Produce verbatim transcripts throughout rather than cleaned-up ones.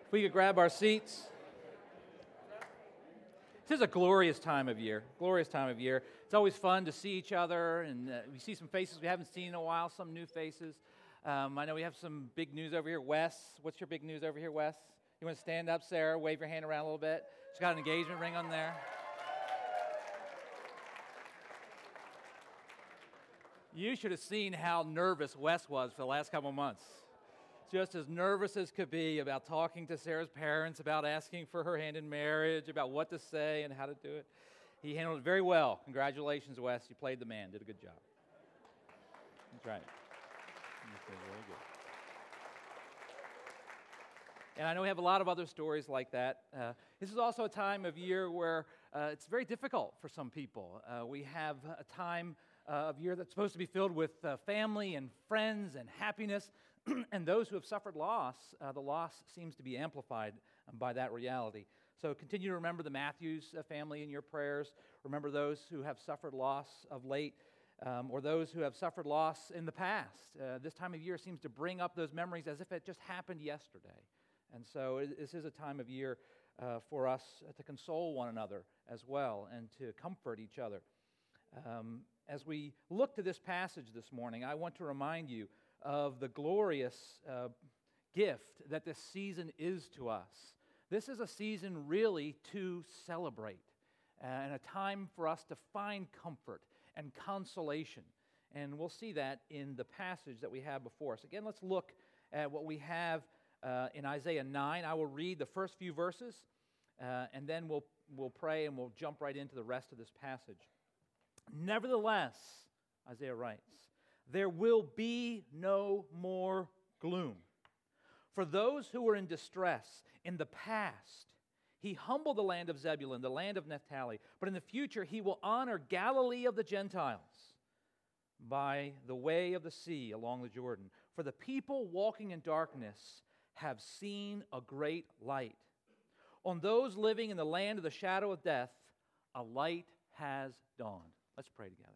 If we could grab our seats. This is a glorious time of year, glorious time of year. It's always fun to see each other, and uh, we see some faces we haven't seen in a while, some new faces. Um, I know we have some big news over here. Wes, what's your big news over here, Wes? You want to stand up, Sarah, wave your hand around a little bit? She's got an engagement ring on there. You should have seen how nervous Wes was for the last couple of months. Just as nervous as could be about talking to Sarah's parents, about asking for her hand in marriage, about what to say and how to do it. He handled it very well. Congratulations, Wes. You played the man. Did a good job. That's right. Okay, very good. And I know we have a lot of other stories like that. Uh, this is also a time of year where uh, it's very difficult for some people. Uh, we have a time uh, of year that's supposed to be filled with uh, family and friends and happiness. And those who have suffered loss, uh, the loss seems to be amplified um, by that reality. So continue to remember the Matthews uh, family in your prayers. Remember those who have suffered loss of late, um, or those who have suffered loss in the past. Uh, this time of year seems to bring up those memories as if it just happened yesterday. And so it, this is a time of year uh, for us to console one another as well and to comfort each other. Um, as we look to this passage this morning, I want to remind you of the glorious uh, gift that this season is to us. This is a season really to celebrate uh, and a time for us to find comfort and consolation. And we'll see that in the passage that we have before us. Again, let's look at what we have uh, in Isaiah nine. I will read the first few verses, uh, and then we'll, we'll pray and we'll jump right into the rest of this passage. Nevertheless, Isaiah writes, there will be no more gloom. For those who were in distress in the past, he humbled the land of Zebulun, the land of Naphtali. But in the future, he will honor Galilee of the Gentiles by the way of the sea along the Jordan. For the people walking in darkness have seen a great light. On those living in the land of the shadow of death, a light has dawned. Let's pray together.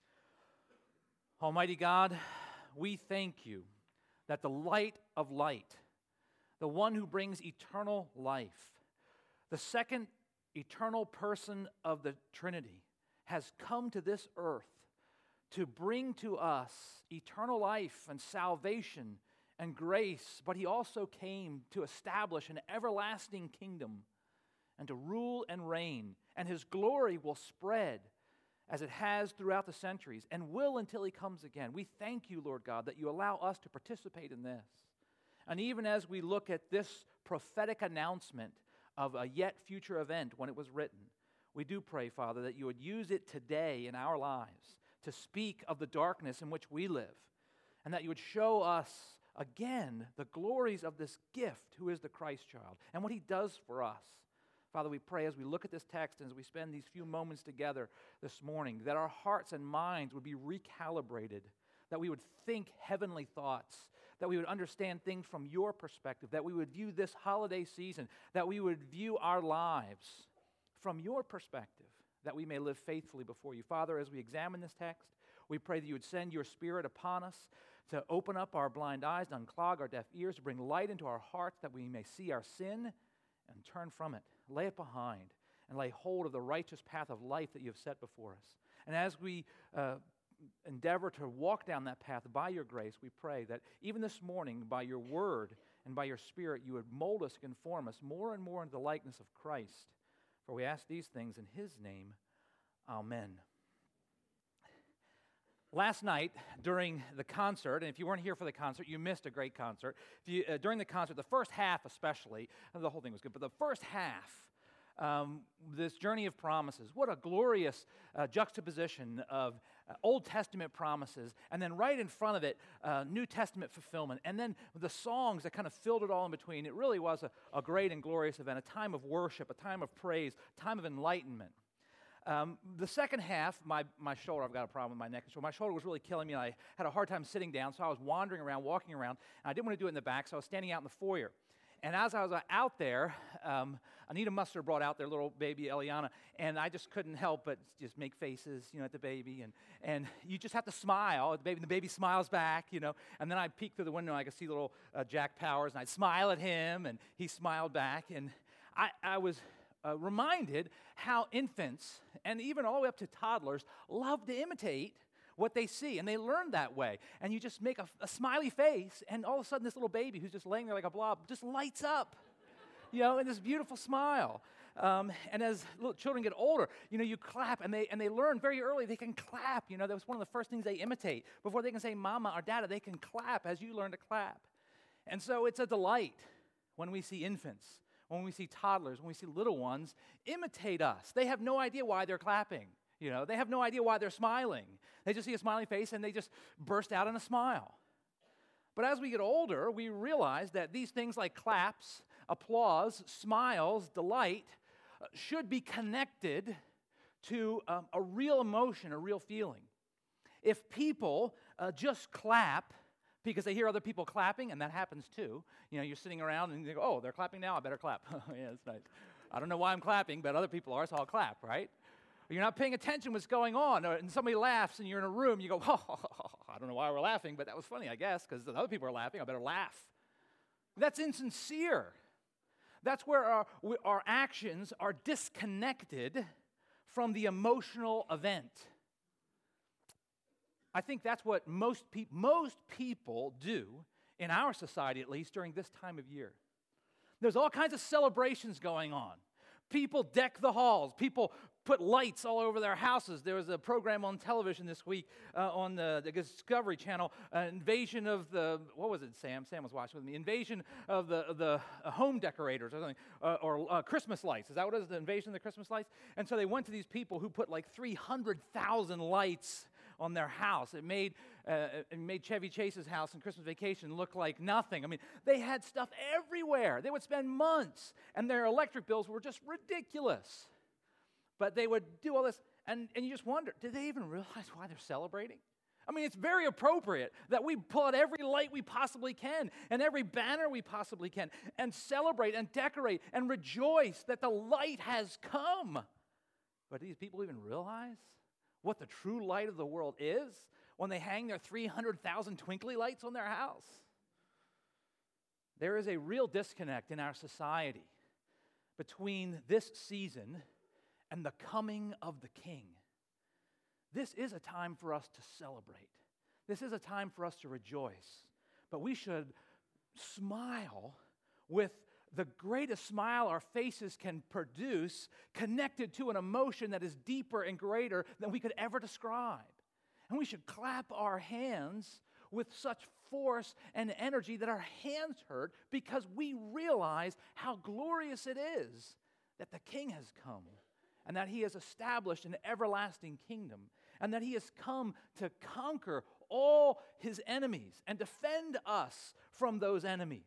Almighty God, we thank you that the light of light, the one who brings eternal life, the second eternal person of the Trinity, has come to this earth to bring to us eternal life and salvation and grace, but he also came to establish an everlasting kingdom and to rule and reign, and his glory will spread as it has throughout the centuries, and will until he comes again. We thank you, Lord God, that you allow us to participate in this. And even as we look at this prophetic announcement of a yet future event when it was written, we do pray, Father, that you would use it today in our lives to speak of the darkness in which we live, and that you would show us again the glories of this gift, who is the Christ child, and what he does for us. Father, we pray as we look at this text and as we spend these few moments together this morning, that our hearts and minds would be recalibrated, that we would think heavenly thoughts, that we would understand things from your perspective, that we would view this holiday season, that we would view our lives from your perspective, that we may live faithfully before you. Father, as we examine this text, we pray that you would send your Spirit upon us to open up our blind eyes, to unclog our deaf ears, to bring light into our hearts, that we may see our sin and turn from it, lay it behind, and lay hold of the righteous path of life that you have set before us. And as we uh, endeavor to walk down that path by your grace, we pray that even this morning, by your word and by your Spirit, you would mold us, conform us more and more into the likeness of Christ. For we ask these things in his name, amen. Last night, during the concert, and if you weren't here for the concert, you missed a great concert. If you, uh, during the concert, the first half especially, the whole thing was good, but the first half, um, this Journey of Promises, what a glorious uh, juxtaposition of uh, Old Testament promises, and then right in front of it, uh, New Testament fulfillment, and then the songs that kind of filled it all in between. It really was a, a great and glorious event, a time of worship, a time of praise, a time of enlightenment. Um, the second half, my, my shoulder, I've got a problem with my neck and shoulder. My shoulder was really killing me, and I had a hard time sitting down, so I was wandering around, walking around, and I didn't want to do it in the back, so I was standing out in the foyer. And as I was out there, um, Anita Muster brought out their little baby, Eliana, and I just couldn't help but just make faces, you know, at the baby. And, and you just have to smile at the baby, and the baby smiles back, you know. And then I'd peek through the window, and I could see little uh, Jack Powers, and I'd smile at him, and he smiled back. And I, I was uh, reminded how infants, and even all the way up to toddlers, love to imitate what they see, and they learn that way. And you just make a, a smiley face, and all of a sudden this little baby who's just laying there like a blob just lights up, you know, in this beautiful smile. Um, and as little children get older, you know, you clap, and they and they learn very early they can clap. You know, that was one of the first things they imitate. Before they can say mama or dada, they can clap as you learn to clap. And so it's a delight when we see infants, when we see toddlers, when we see little ones imitate us. They have no idea why they're clapping. You know, they have no idea why they're smiling. They just see a smiling face and they just burst out in a smile. But as we get older, we realize that these things like claps, applause, smiles, delight uh, should be connected to um, a real emotion, a real feeling. If people uh, just clap because they hear other people clapping, and that happens too, you know, you're sitting around and you go, oh, they're clapping now, I better clap. Yeah, that's nice. I don't know why I'm clapping, but other people are, so I'll clap, right? You're not paying attention to what's going on, or, and somebody laughs, and you're in a room, you go, oh, I don't know why we're laughing, but that was funny, I guess, because the other people are laughing, I better laugh. That's insincere. That's where our, we, our actions are disconnected from the emotional event. I think that's what most, pe- most people do, in our society at least, during this time of year. There's all kinds of celebrations going on. People deck the halls. People put lights all over their houses. There was a program on television this week uh, on the, the Discovery Channel, uh, invasion of the, what was it, Sam? Sam was watching with me. Invasion of the, of the uh, home decorators or something, uh, or uh, Christmas lights. Is that what it is, the invasion of the Christmas lights? And so they went to these people who put like three hundred thousand lights on their house. It made uh, it made Chevy Chase's house in Christmas Vacation look like nothing. I mean, they had stuff everywhere. They would spend months, and their electric bills were just ridiculous. But they would do all this, and, and you just wonder, did they even realize why they're celebrating? I mean, it's very appropriate that we pull out every light we possibly can and every banner we possibly can and celebrate and decorate and rejoice that the light has come. But do these people even realize what the true light of the world is when they hang their three hundred thousand twinkly lights on their house? There is a real disconnect in our society between this season and the coming of the King. This is a time for us to celebrate. This is a time for us to rejoice. But we should smile with the greatest smile our faces can produce, connected to an emotion that is deeper and greater than we could ever describe. And we should clap our hands with such force and energy that our hands hurt because we realize how glorious it is that the King has come and that he has established an everlasting kingdom and that he has come to conquer all his enemies and defend us from those enemies.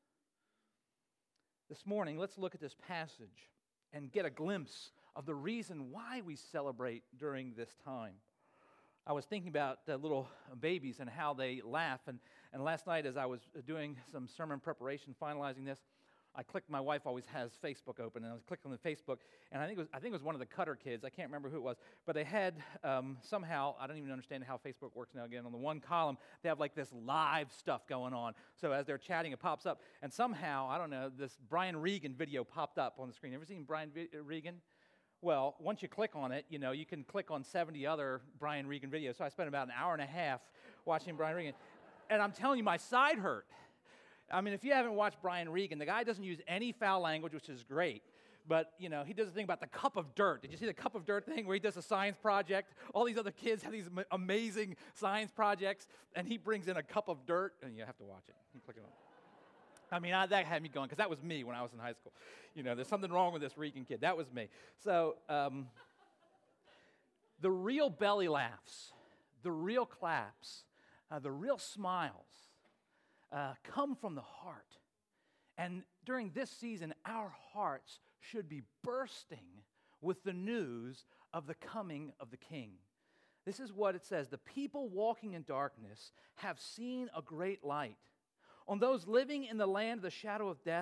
This morning, let's look at this passage and get a glimpse of the reason why we celebrate during this time. I was thinking about uh, little babies and how they laugh, and, and last night as I was doing some sermon preparation, finalizing this, I clicked, my wife always has Facebook open, and I was clicking on the Facebook, and I think it was, I think it was one of the Cutter kids, I can't remember who it was, but they had um, somehow, I don't even understand how Facebook works now again, on the one column, they have like this live stuff going on, so as they're chatting, it pops up, and somehow, I don't know, this Brian Regan video popped up on the screen. Ever seen Brian v- Regan? Well, once you click on it, you know, you can click on seventy other Brian Regan videos, so I spent about an hour and a half watching Brian Regan, and I'm telling you, my side hurt. I mean, if you haven't watched Brian Regan, the guy doesn't use any foul language, which is great. But, you know, he does a thing about the cup of dirt. Did you see the cup of dirt thing where he does a science project? All these other kids have these amazing science projects, and he brings in a cup of dirt, and you have to watch it. You click it on. I mean, I, that had me going, because that was me when I was in high school. You know, there's something wrong with this Regan kid. That was me. So, um, the real belly laughs, the real claps, uh, the real smiles, Uh, come from the heart. And during this season, our hearts should be bursting with the news of the coming of the King. This is what it says: the people walking in darkness have seen a great light. On those living in the land of the shadow of death,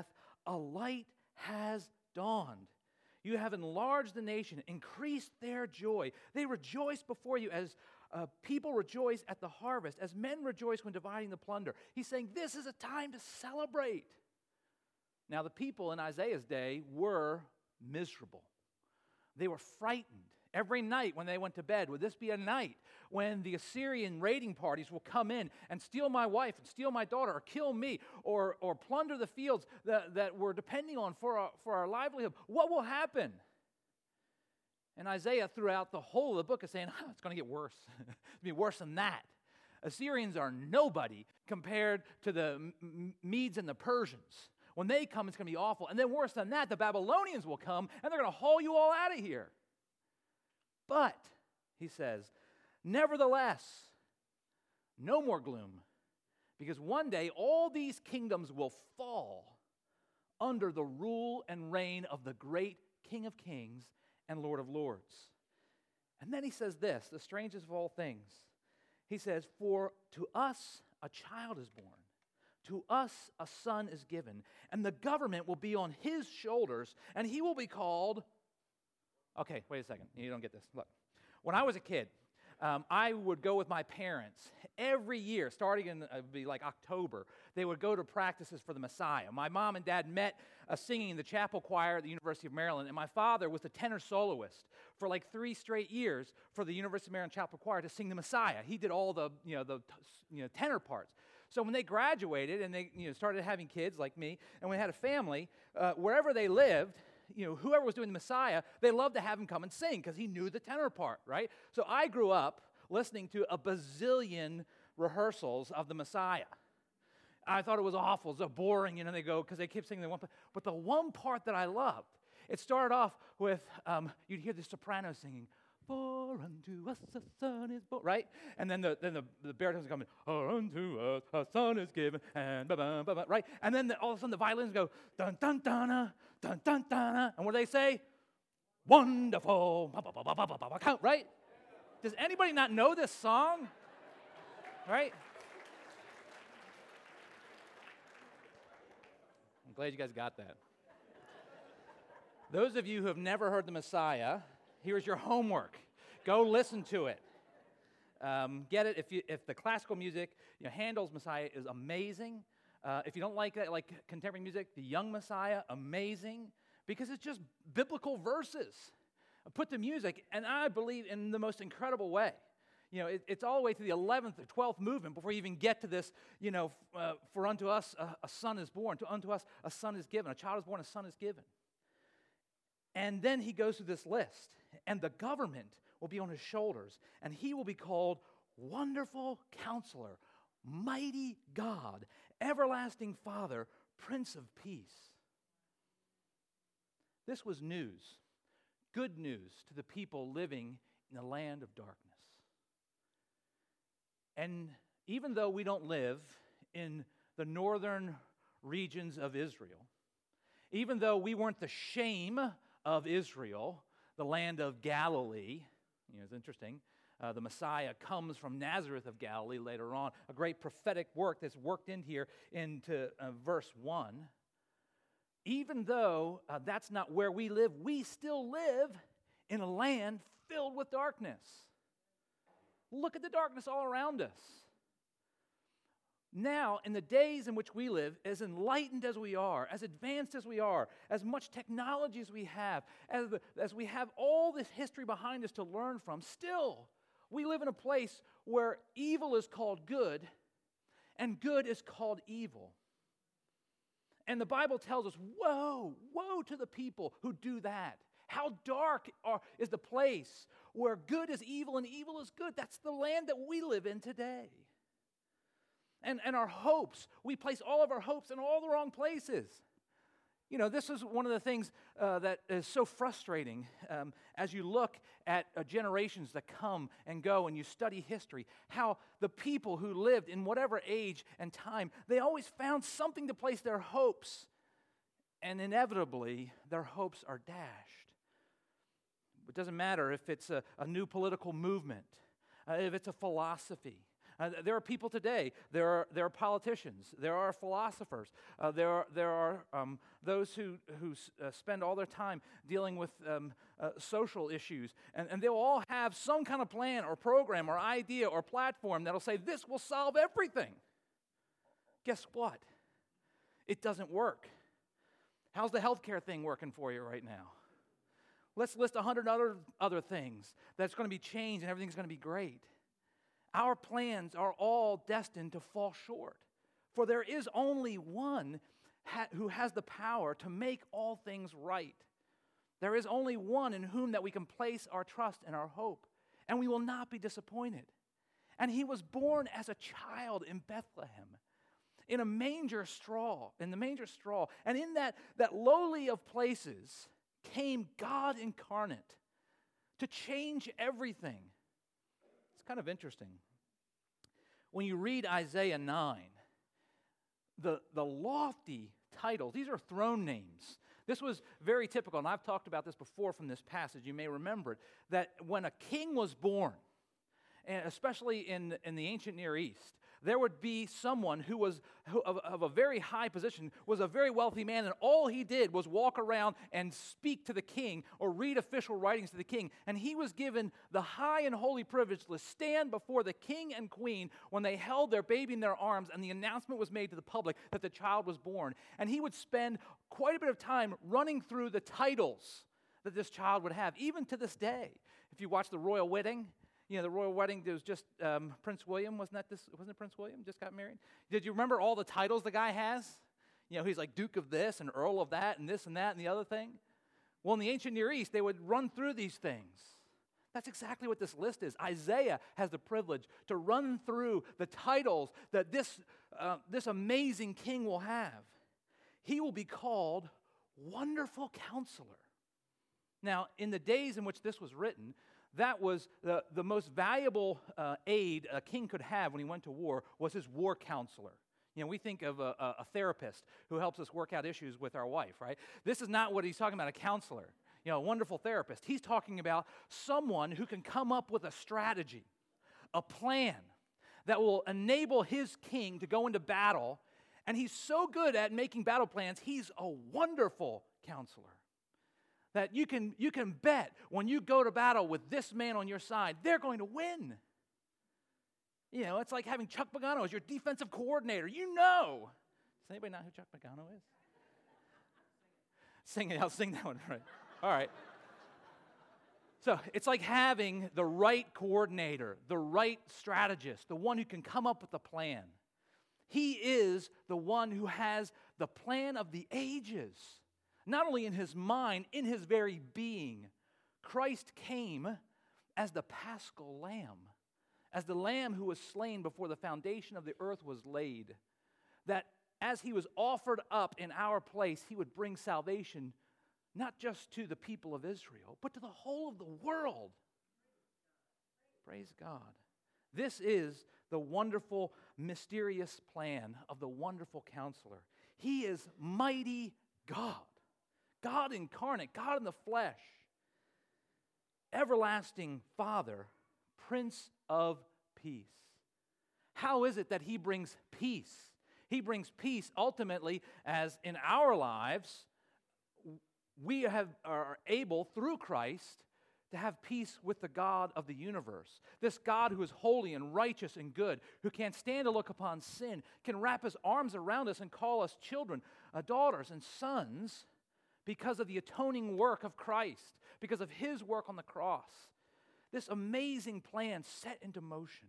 a light has dawned. You have enlarged the nation, increased their joy. They rejoice before you as uh, people rejoice at the harvest, as men rejoice when dividing the plunder. He's saying this is a time to celebrate. Now, the people in Isaiah's day were miserable. They were frightened. Every night when they went to bed, would this be a night when the Assyrian raiding parties will come in and steal my wife and steal my daughter or kill me or, or plunder the fields that, that we're depending on for our, for our livelihood? What will happen? And Isaiah, throughout the whole of the book, is saying, oh, it's going to get worse. It's going to be worse than that. Assyrians are nobody compared to the Medes and the Persians. When they come, it's going to be awful. And then worse than that, the Babylonians will come, and they're going to haul you all out of here. But, he says, nevertheless, no more gloom, because one day all these kingdoms will fall under the rule and reign of the great King of Kings and Lord of Lords. And then he says this, the strangest of all things. He says, for to us a child is born, to us a son is given, and the government will be on his shoulders, and he will be called... Okay, wait a second. You don't get this. Look, when I was a kid, um, I would go with my parents every year, starting in, uh, it'd be like October. They would go to practices for the Messiah. My mom and dad met uh, singing in the chapel choir at the University of Maryland, and my father was the tenor soloist for like three straight years for the University of Maryland chapel choir to sing the Messiah. He did all the, you know, the you know, tenor parts. So when they graduated and they you know, started having kids like me, and we had a family, uh, wherever they lived, you know, whoever was doing the Messiah, they loved to have him come and sing because he knew the tenor part, right? So I grew up listening to a bazillion rehearsals of the Messiah. I thought it was awful, so boring, you know, they go, because they keep singing the one part. But the one part that I loved, it started off with, um, you'd hear the soprano singing, for unto us a son is born, right? And then the then the, the baritones come in, for unto us a son is given, and ba-ba, ba-ba, right? And then the, all of a sudden the violins go, dun, dun, dun, dun, dun, dun, dun, and what do they say? Wonderful, ba, ba, ba, ba, ba, ba, ba, count, right? Does anybody not know this song? Right? I'm glad you guys got that. Those of you who have never heard the Messiah, here's your homework. Go listen to it. Um, get it. If you, if the classical music, you know, Handel's Messiah is amazing. Uh, if you don't like that, like contemporary music, the Young Messiah, amazing, because it's just biblical verses put to music, and I believe in the most incredible way. You know, it, it's all the way to the eleventh or twelfth movement before you even get to this, you know, uh, for unto us a, a son is born, to unto us a son is given, a child is born, a son is given. And then he goes through this list, and the government will be on his shoulders, and he will be called Wonderful Counselor, Mighty God, Everlasting Father, Prince of Peace. This was news, good news to the people living in the land of darkness. And even though we don't live in the northern regions of Israel, even though we weren't the shame of Israel, the land of Galilee, you know, it's interesting. Uh, the Messiah comes from Nazareth of Galilee later on, a great prophetic work that's worked in here into uh, verse one. Even though uh, that's not where we live, we still live in a land filled with darkness. Look at the darkness all around us. Now, in the days in which we live, as enlightened as we are, as advanced as we are, as much technology as we have, as, the, as we have all this history behind us to learn from, still, we live in a place where evil is called good and good is called evil. And the Bible tells us, woe, woe to the people who do that. How dark are, is the place where good is evil and evil is good. That's the land that we live in today. And, and our hopes, we place all of our hopes in all the wrong places. You know, this is one of the things uh, that is so frustrating um, as you look at uh, generations that come and go and you study history, how the people who lived in whatever age and time, they always found something to place their hopes, and inevitably their hopes are dashed. It doesn't matter if it's a, a new political movement, uh, if it's a philosophy, Uh, there are people today, there are, there are politicians, there are philosophers, uh, there are, there are um, those who, who uh, spend all their time dealing with um, uh, social issues, and, and they'll all have some kind of plan or program or idea or platform that'll say, this will solve everything. Guess what? It doesn't work. How's the healthcare thing working for you right now? Let's list a hundred other, other things that's going to be changed and everything's going to be great. Our plans are all destined to fall short, for there is only one ha- who has the power to make all things right. There is only one in whom that we can place our trust and our hope, and we will not be disappointed. And he was born as a child in Bethlehem, in a manger straw, in the manger straw. And in that, that lowly of places came God incarnate to change everything. It's kind of interesting. When you read Isaiah nine, the, the lofty titles, these are throne names. This was very typical, and I've talked about this before from this passage. You may remember it, that when a king was born, and especially in, in the ancient Near East, there would be someone who was who, of, of a very high position, was a very wealthy man, and all he did was walk around and speak to the king or read official writings to the king. And he was given the high and holy privilege to stand before the king and queen when they held their baby in their arms and the announcement was made to the public that the child was born. And he would spend quite a bit of time running through the titles that this child would have, even to this day. If you watch the royal wedding, you know, the royal wedding, there was just um, Prince William, wasn't that this, wasn't it Prince William just got married? Did you remember all the titles the guy has? You know, he's like Duke of this and Earl of that and this and that and the other thing. Well, in the ancient Near East, they would run through these things. That's exactly what this list is. Isaiah has the privilege to run through the titles that this, uh, this amazing king will have. He will be called Wonderful Counselor. Now, in the days in which this was written, that was the, the most valuable uh, aid a king could have when he went to war was his war counselor. You know, we think of a, a, a therapist who helps us work out issues with our wife, right? This is not what he's talking about, a counselor, you know, a wonderful therapist. He's talking about someone who can come up with a strategy, a plan that will enable his king to go into battle. And he's so good at making battle plans, he's a wonderful counselor. That you can, you can bet when you go to battle with this man on your side, they're going to win. You know, it's like having Chuck Pagano as your defensive coordinator. You know. Does anybody know who Chuck Pagano is? Sing it. I'll sing that one. Right. All right. So it's like having the right coordinator, the right strategist, the one who can come up with a plan. He is the one who has the plan of the ages. Not only in his mind, in his very being. Christ came as the paschal lamb, as the lamb who was slain before the foundation of the earth was laid. That as he was offered up in our place, he would bring salvation not just to the people of Israel, but to the whole of the world. Praise God. This is the wonderful, mysterious plan of the wonderful counselor. He is mighty God. God incarnate, God in the flesh, everlasting Father, Prince of Peace. How is it that he brings peace? He brings peace ultimately as in our lives, we have, are able through Christ to have peace with the God of the universe. This God who is holy and righteous and good, who can't stand to look upon sin, can wrap his arms around us and call us children, uh, daughters, and sons, because of the atoning work of Christ, because of his work on the cross. This amazing plan set into motion.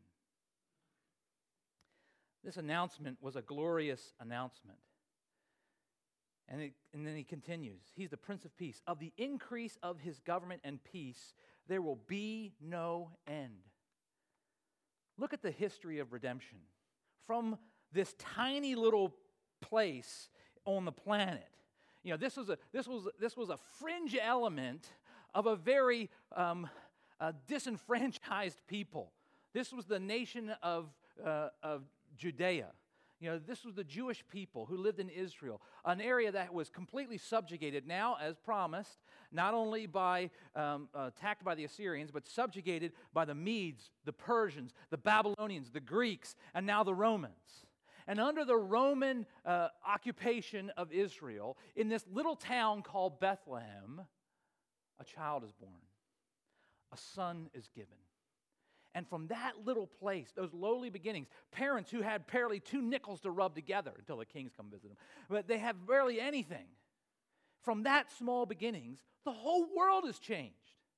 This announcement was a glorious announcement. And, it, and then he continues. He's the Prince of Peace. Of the increase of his government and peace, there will be no end. Look at the history of redemption. From this tiny little place on the planet. You know, this was a this was this was a fringe element of a very um, uh, disenfranchised people. This was the nation of uh, of Judea. You know, this was the Jewish people who lived in Israel, an area that was completely subjugated now, as promised, not only by um, uh, attacked by the Assyrians, but subjugated by the Medes, the Persians, the Babylonians, the Greeks, and now the Romans. And under the Roman uh, occupation of Israel, in this little town called Bethlehem, a child is born, a son is given. And from that little place, those lowly beginnings, parents who had barely two nickels to rub together until the kings come visit them, but they have barely anything. From that small beginnings, the whole world is changed.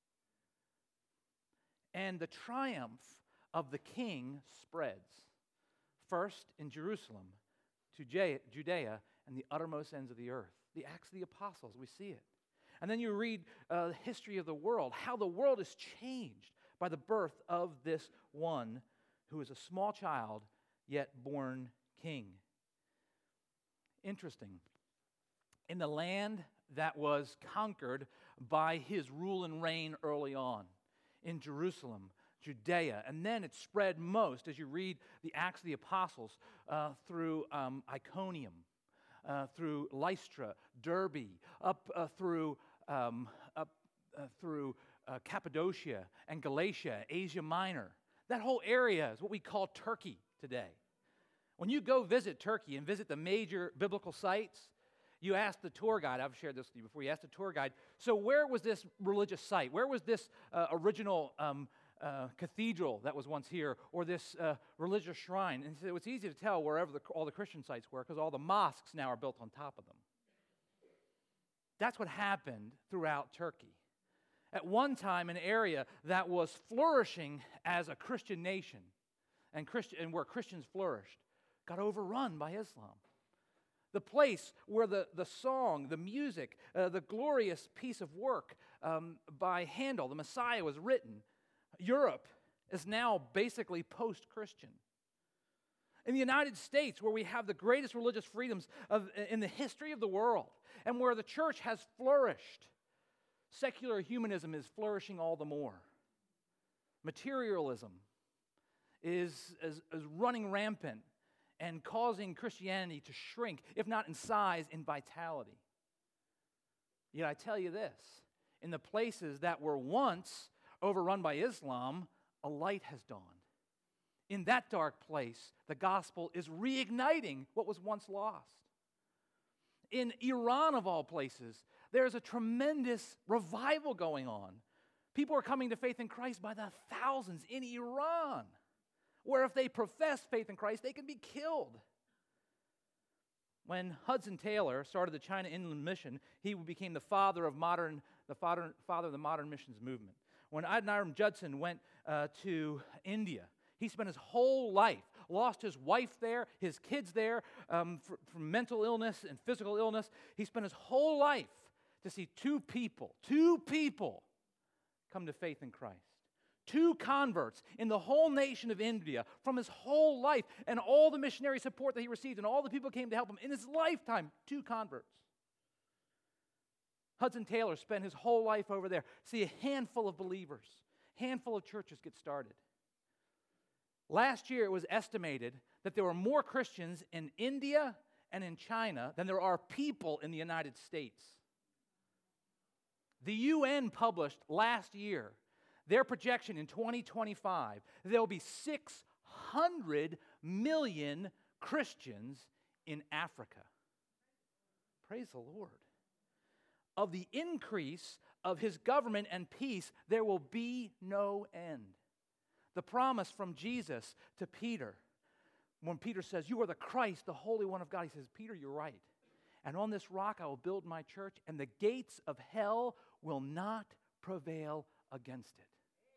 And the triumph of the king spreads. First in Jerusalem, to Judea, and the uttermost ends of the earth. The Acts of the Apostles, we see it. And then you read uh, the history of the world, how the world is changed by the birth of this one who is a small child, yet born king. Interesting. In the land that was conquered by his rule and reign early on, in Jerusalem, Judea, and then it spread most, as you read the Acts of the Apostles, uh, through um, Iconium, uh, through Lystra, Derbe, up uh, through um, up uh, through uh, Cappadocia and Galatia, Asia Minor. That whole area is what we call Turkey today. When you go visit Turkey and visit the major biblical sites, you ask the tour guide, I've shared this with you before, you ask the tour guide, so where was this religious site? Where was this uh, original um, uh, cathedral that was once here, or this uh, religious shrine? And so it's easy to tell wherever the, all the Christian sites were, because all the mosques now are built on top of them. That's what happened throughout Turkey. At one time, an area that was flourishing as a Christian nation, and, Christian, and where Christians flourished, got overrun by Islam. The place where the, the song, the music, uh, the glorious piece of work um, by Handel, the Messiah, was written. Europe is now basically post-Christian. In the United States, where we have the greatest religious freedoms of, in the history of the world, and where the church has flourished, secular humanism is flourishing all the more. Materialism is, is, is running rampant and causing Christianity to shrink, if not in size, in vitality. Yet I tell you this, in the places that were once overrun by Islam, a light has dawned. In that dark place, the gospel is reigniting what was once lost. In Iran, of all places, there's a tremendous revival going on. People are coming to faith in Christ by the thousands in Iran, where if they profess faith in Christ, they can be killed. When Hudson Taylor started the China Inland Mission, he became the father of modern, the father, father of the modern missions movement. When Adoniram Judson went uh, to India, he spent his whole life, lost his wife there, his kids there, um, for, from mental illness and physical illness. He spent his whole life to see two people, two people come to faith in Christ. Two converts in the whole nation of India from his whole life, and all the missionary support that he received and all the people came to help him in his lifetime, two converts. Hudson Taylor spent his whole life over there. See a handful of believers, handful of churches get started. Last year it was estimated that there were more Christians in India and in China than there are people in the United States. The U N published last year their projection in twenty twenty-five, there will be six hundred million Christians in Africa. Praise the Lord. Of the increase of his government and peace, there will be no end. The promise from Jesus to Peter, when Peter says, "You are the Christ, the Holy One of God," he says, "Peter, you're right. And on this rock I will build my church, and the gates of hell will not prevail against it."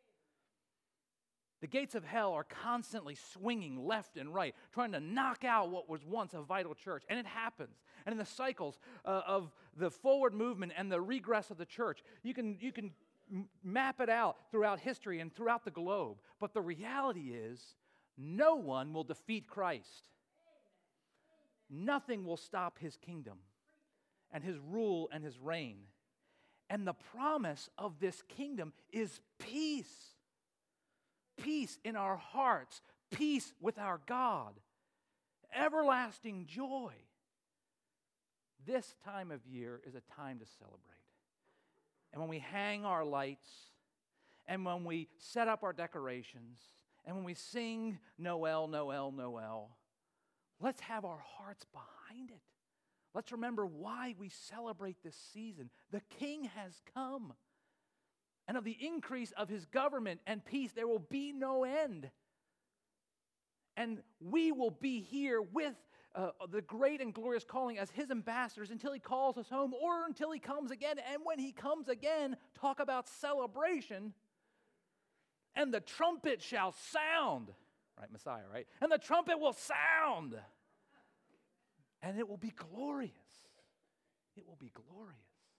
The gates of hell are constantly swinging left and right, trying to knock out what was once a vital church. And it happens. And in the cycles uh, of the forward movement and the regress of the church, you can, you can m- map it out throughout history and throughout the globe. But the reality is, no one will defeat Christ. Nothing will stop his kingdom and his rule and his reign. And the promise of this kingdom is peace. Peace in our hearts, peace with our God. everlasting joy. This time of year is a time to celebrate. And when we hang our lights, and when we set up our decorations, and when we sing Noel, Noel, Noel, let's have our hearts behind it. Let's remember why we celebrate this season. The King has come. And of the increase of his government and peace, there will be no end. And we will be here with uh, the great and glorious calling as his ambassadors until he calls us home or until he comes again. And when he comes again, talk about celebration. And the trumpet shall sound. Right, Messiah, right? And the trumpet will sound. And it will be glorious. It will be glorious.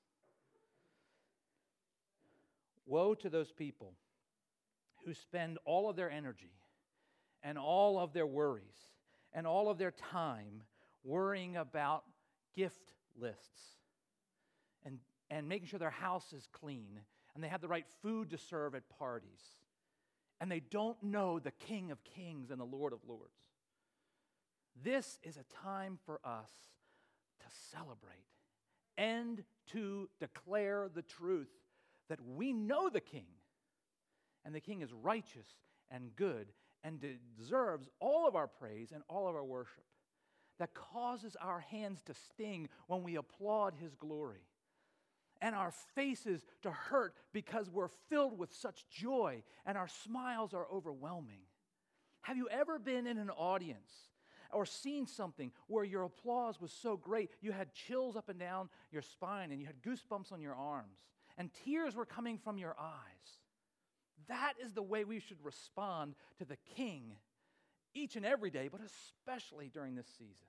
Woe to those people who spend all of their energy and all of their worries and all of their time worrying about gift lists and, and making sure their house is clean and they have the right food to serve at parties. And they don't know the King of Kings and the Lord of Lords. This is a time for us to celebrate and to declare the truth that we know the King, and the King is righteous and good and deserves all of our praise and all of our worship. That causes our hands to sting when we applaud his glory, and our faces to hurt because we're filled with such joy and our smiles are overwhelming. Have you ever been in an audience or seen something where your applause was so great you had chills up and down your spine and you had goosebumps on your arms and tears were coming from your eyes? That is the way we should respond to the King each and every day, but especially during this season.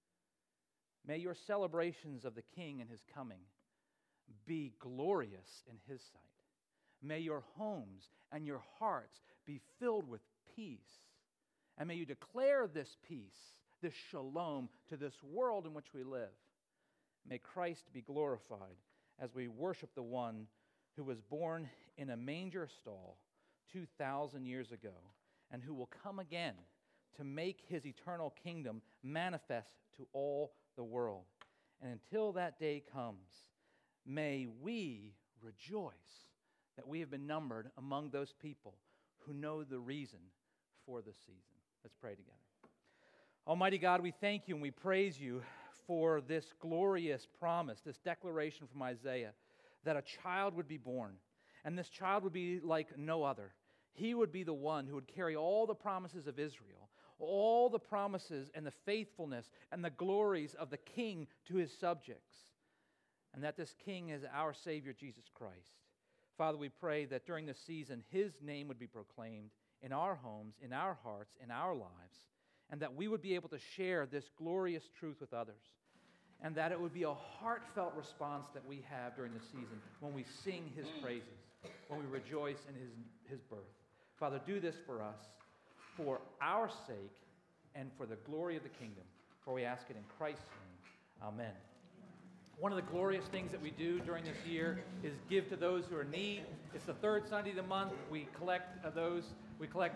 May your celebrations of the King and his coming be glorious in his sight. May your homes and your hearts be filled with peace. And may you declare this peace, this shalom, to this world in which we live. May Christ be glorified as we worship the one who was born in a manger stall two thousand years ago and who will come again to make his eternal kingdom manifest to all the world. And until that day comes, may we rejoice that we have been numbered among those people who know the reason for the season. Let's pray together. Almighty God, we thank you and we praise you for this glorious promise, this declaration from Isaiah, that a child would be born, and this child would be like no other. He would be the one who would carry all the promises of Israel, all the promises and the faithfulness and the glories of the King to his subjects, and that this King is our Savior, Jesus Christ. Father, we pray that during this season, his name would be proclaimed in our homes, in our hearts, in our lives, and that we would be able to share this glorious truth with others, and that it would be a heartfelt response that we have during the season when we sing his praises, when we rejoice in his, his birth. Father, do this for us, for our sake, and for the glory of the kingdom, for we ask it in Christ's name. Amen. One of the glorious things that we do during this year is give to those who are in need. It's the third Sunday of the month. We collect uh, those. We collect